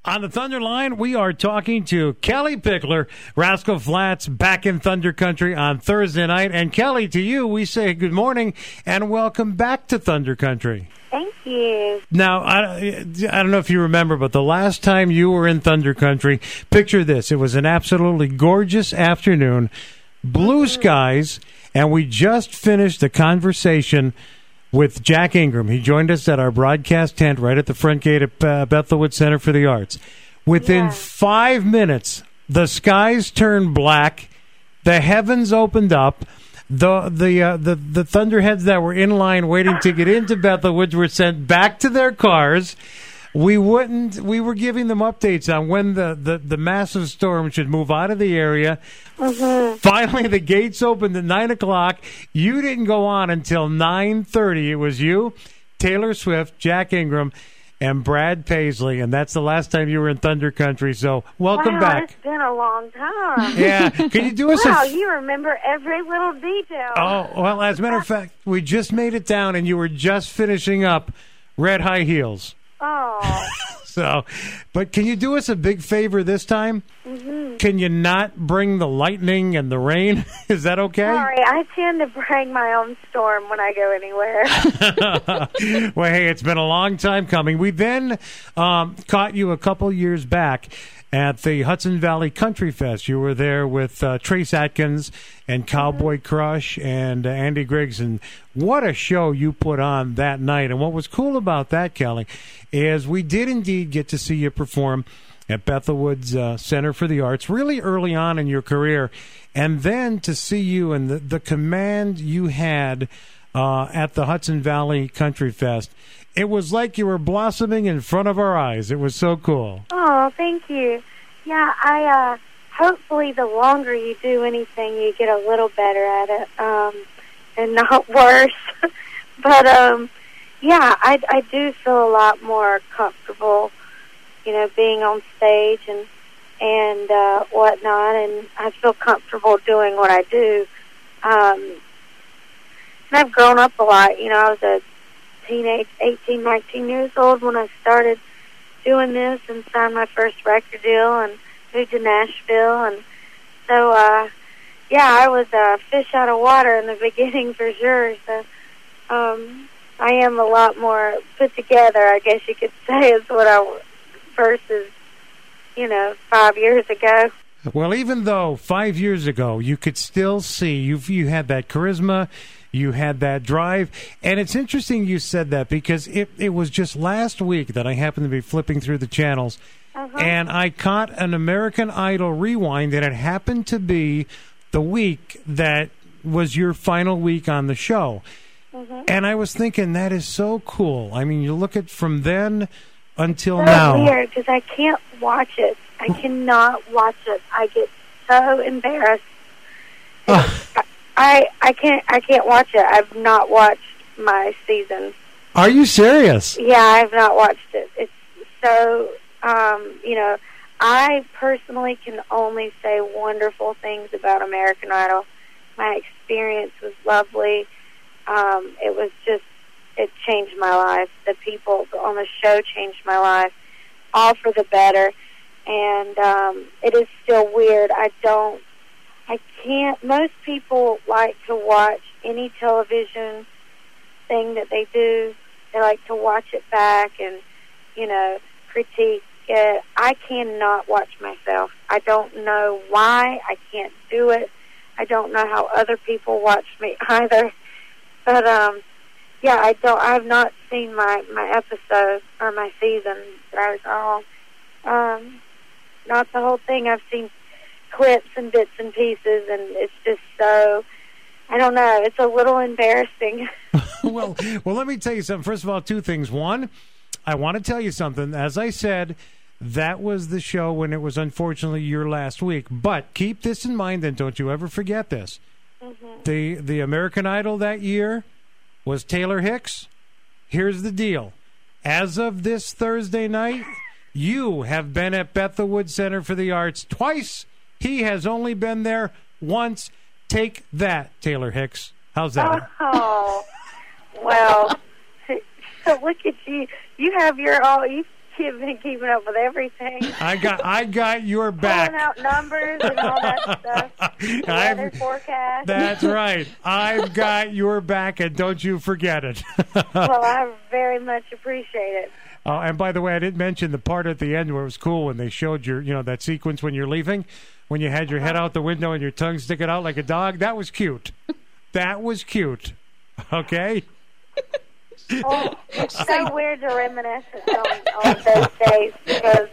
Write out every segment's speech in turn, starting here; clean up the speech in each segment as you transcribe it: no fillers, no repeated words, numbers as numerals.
On the Thunder Line, we are talking to Kelly Pickler, Rascal Flatts, back in Thunder Country on Thursday night. And Kelly, to you, we say good morning and welcome back to Thunder Country. Thank you. Now, I don't know if you remember, but the last time you were in Thunder Country, picture this. It was an absolutely gorgeous afternoon, blue skies, and we just finished the conversation with Jack Ingram. He joined us at our broadcast tent right at the front gate at Bethelwood Center for the Arts. Within 5 minutes, the skies turned black, the heavens opened up, the Thunderheads that were in line waiting to get into Bethelwoods were sent back to their cars. We were giving them updates on when the massive storm should move out of the area. Mm-hmm. Finally, the gates opened at 9 o'clock. You didn't go on until 9:30. It was you, Taylor Swift, Jack Ingram, and Brad Paisley, and that's the last time you were in Thunder Country. So welcome back. It's been a long time. Yeah. Can you do us Wow, you remember every little detail. Oh, well, as a matter of fact, we just made it down, and you were just finishing up Red High Heels. Oh. So, but can you do us a big favor this time? Mm-hmm. Can you not bring the lightning and the rain? Is that okay? Sorry, I tend to bring my own storm when I go anywhere. Well, hey, it's been a long time coming. We then caught you a couple years back at the Hudson Valley Country Fest. You were there with Trace Atkins and Cowboy Crush and Andy Griggs. And what a show you put on that night. And what was cool about that, Kelly, is we did indeed get to see you perform at Bethelwood's Center for the Arts really early on in your career. And then to see you and the command you had at the Hudson Valley Country Fest, it was like you were blossoming in front of our eyes. It was so cool. Oh, thank you. Yeah, I hopefully the longer you do anything, you get a little better at it, and not worse. But yeah, I do feel a lot more comfortable, being on stage and whatnot, and I feel comfortable doing what I do. And I've grown up a lot. I was a teenage, 18, 19 years old when I started doing this and signed my first record deal and moved to Nashville. And so, I was a fish out of water in the beginning for sure. So I am a lot more put together, I guess you could say, is what I versus, 5 years ago. Well, even though 5 years ago you could still see, you had that charisma, you had that drive, and it's interesting you said that because it was just last week that I happened to be flipping through the channels, and I caught an American Idol rewind, and it happened to be the week that was your final week on the show. And I was thinking, that is so cool. I mean, you look at from then until now. It's weird because I can't watch it. I cannot watch it. I get so embarrassed. I can't watch it. I've not watched my season. Are you serious? Yeah, I've not watched it. It's so, I personally can only say wonderful things about American Idol. My experience was lovely. It was just, it changed my life. The people on the show changed my life, all for the better. And it is still weird. I can't. Most people like to watch any television thing that they do. They like to watch it back and, critique it. I cannot watch myself. I don't know why. I can't do it. I don't know how other people watch me either. But, I've not seen my episode or my season. I was all, not the whole thing. I've seen clips and bits and pieces, and it's just so, I don't know, it's a little embarrassing. Well, let me tell you something. First of all, two things. One, I want to tell you something. As I said, that was the show when it was unfortunately your last week. But keep this in mind, and don't you ever forget this. The American Idol that year was Taylor Hicks. Here's the deal. As of this Thursday night, you have been at Bethelwood Center for the Arts twice. He has only been there once. Take that, Taylor Hicks. How's that? Oh, well, so look at you. You have your all. You you've been keeping up with everything. I got your back. Pulling out numbers and all that stuff. The weather forecast. That's right. I've got your back, and don't you forget it. Well, I very much appreciate it. And by the way, I didn't mention the part at the end where it was cool when they showed that sequence when you're leaving, when you had your head out the window and your tongue sticking out like a dog. That was cute. That was cute. Okay? Oh, it's so weird to reminisce on those days because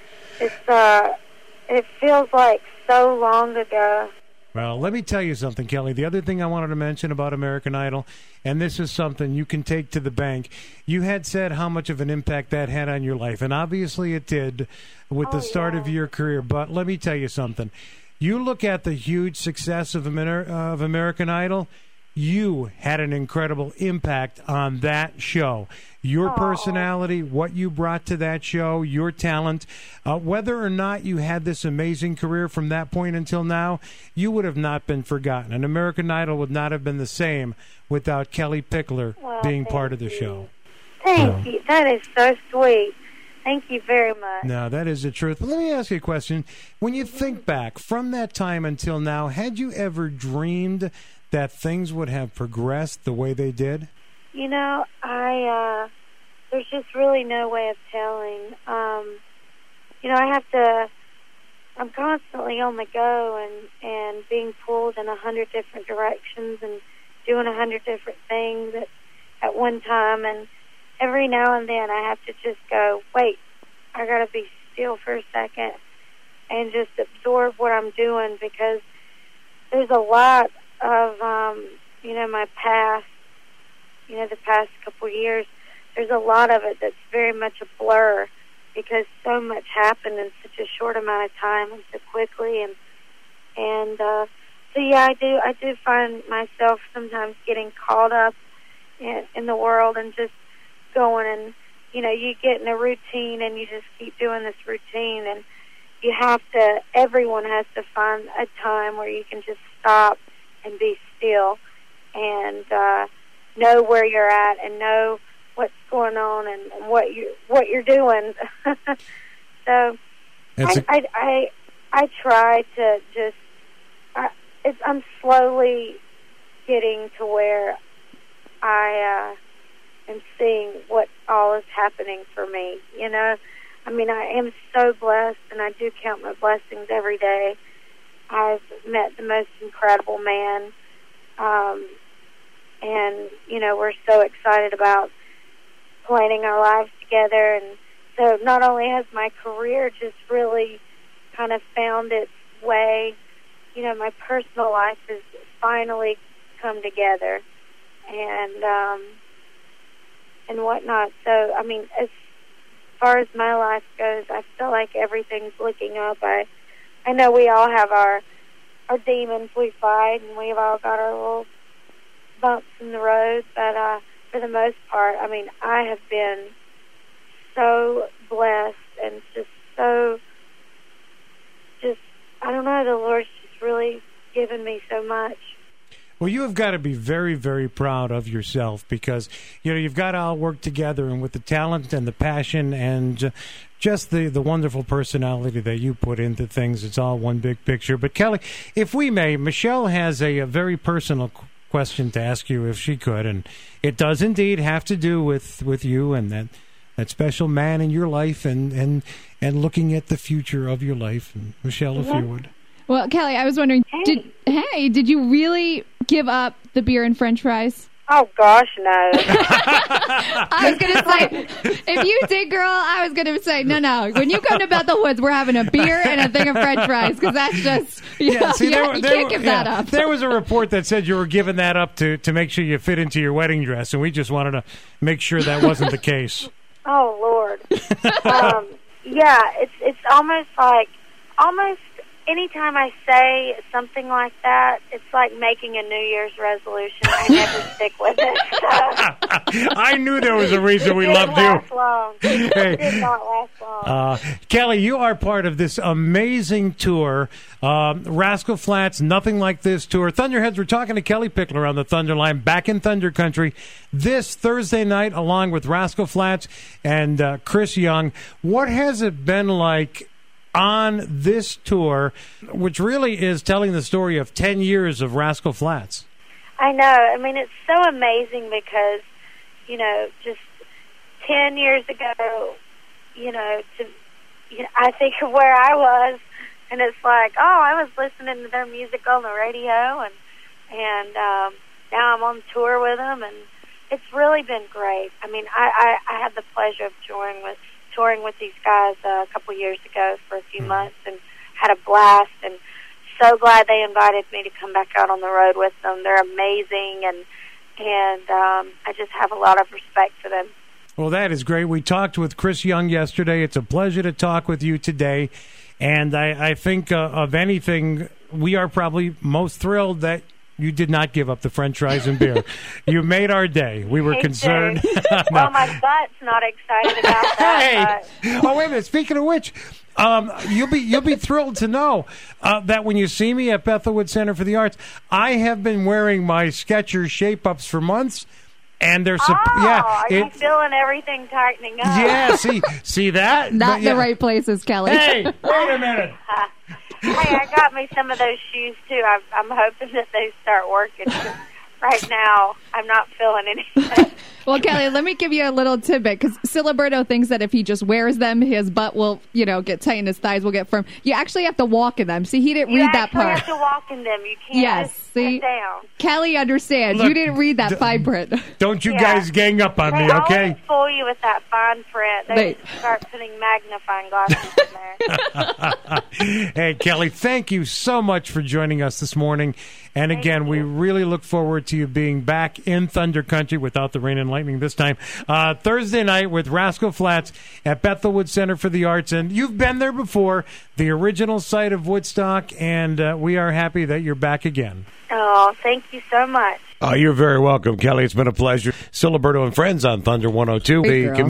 it feels like so long ago. Well, let me tell you something, Kelly. The other thing I wanted to mention about American Idol, and this is something you can take to the bank, you had said how much of an impact that had on your life, and obviously it did with the start of your career. But let me tell you something. You look at the huge success of American Idol, you had an incredible impact on that show. Your personality, what you brought to that show, your talent, whether or not you had this amazing career from that point until now, you would have not been forgotten. And American Idol would not have been the same without Kelly Pickler being part of the show. Thank you. That is so sweet. Thank you very much. No, that is the truth. But let me ask you a question. When you think back from that time until now, had you ever dreamed that things would have progressed the way they did? You know, there's just really no way of telling. I'm constantly on the go and being pulled in 100 different directions and doing 100 different things at one time. And every now and then I have to just go, wait, I got to be still for a second and just absorb what I'm doing, because there's a lot of, my past, the past couple of years, there's a lot of it that's very much a blur because so much happened in such a short amount of time and so quickly. So yeah, I do find myself sometimes getting caught up in the world and just going, and, you get in a routine and you just keep doing this routine, and everyone has to find a time where you can just stop and be still and know where you're at and know what's going on and what you're doing. So I try to just I'm slowly getting to where I am seeing what all is happening for me. I mean, I am so blessed, and I do count my blessings every day. I've met the most incredible man, and, we're so excited about planning our lives together. And so not only has my career just really kind of found its way, my personal life has finally come together and whatnot. So, I mean, as far as my life goes, I feel like everything's looking up. I know we all have our demons we fight, and we've all got our little bumps in the road, but for the most part, I mean, I have been so blessed and I don't know, the Lord's just really given me so much. Well, you have got to be very, very proud of yourself because, you've got to all work together, and with the talent and the passion and just the wonderful personality that you put into things, it's all one big picture. But, Kelly, if we may, Michelle has a very personal question to ask you, if she could, and it does indeed have to do with you and that special man in your life and looking at the future of your life. And Michelle, if you would. Well, Kelly, I was wondering, did you really give up the beer and French fries? Oh, gosh, no. I was going to say, if you did, girl, I was going to say, no. When you come to Bethel Woods, we're having a beer and a thing of French fries, because that's just, you can't give that up. There was a report that said you were giving that up to make sure you fit into your wedding dress, and we just wanted to make sure that wasn't the case. Oh, Lord. Yeah, it's almost anytime I say something like that, it's like making a New Year's resolution. I never stick with it. So. I knew there was a reason we loved you. Long. It did not last long. Kelly, you are part of this amazing tour, Rascal Flatts, Nothing Like This tour. Thunderheads, we're talking to Kelly Pickler on the Thunder Line, back in Thunder Country this Thursday night, along with Rascal Flatts and Chris Young. What has it been like on this tour, which really is telling the story of 10 years of Rascal Flatts? I know. I mean, it's so amazing because, just 10 years ago, I think of where I was, and it's like, I was listening to their music on the radio, and now I'm on tour with them, and it's really been great. I mean, I had the pleasure of touring with these guys a couple years ago for a few months, and had a blast, and so glad they invited me to come back out on the road with them. They're amazing, and I just have a lot of respect for them. Well, that is great. We talked with Chris Young yesterday. It's a pleasure to talk with you today, and I think of anything, we are probably most thrilled that you did not give up the French fries and beer. You made our day. We were concerned. No. Well, my butt's not excited about that. Hey! Oh, wait a minute. Speaking of which, you'll be thrilled to know that when you see me at Bethelwood Center for the Arts, I have been wearing my Skechers Shape-Ups for months. And they're are you feeling everything tightening up? Yeah, see that? Not the right places, Kelly. Hey, wait a minute. Hey, I got me some of those shoes, too. I'm hoping that they start working. Right now, I'm not feeling anything. Well, Kelly, let me give you a little tidbit, because Siliberto thinks that if he just wears them, his butt will, get tight and his thighs will get firm. You actually have to walk in them. See, he didn't read that part. You actually have to walk in them. You can't sit down. Kelly understands. You didn't read that fine print. Don't you guys gang up on me, okay? They always fool you with that fine print. They start putting magnifying glasses in there. Hey, Kelly, thank you so much for joining us this morning. And again, we really look forward to you being back in Thunder Country without the rain and lightning this time. Thursday night with Rascal Flatts at Bethelwood Center for the Arts. And you've been there before, the original site of Woodstock, and we are happy that you're back again. Oh, thank you so much. Oh, you're very welcome, Kelly. It's been a pleasure. Siliberto and Friends on Thunder 102.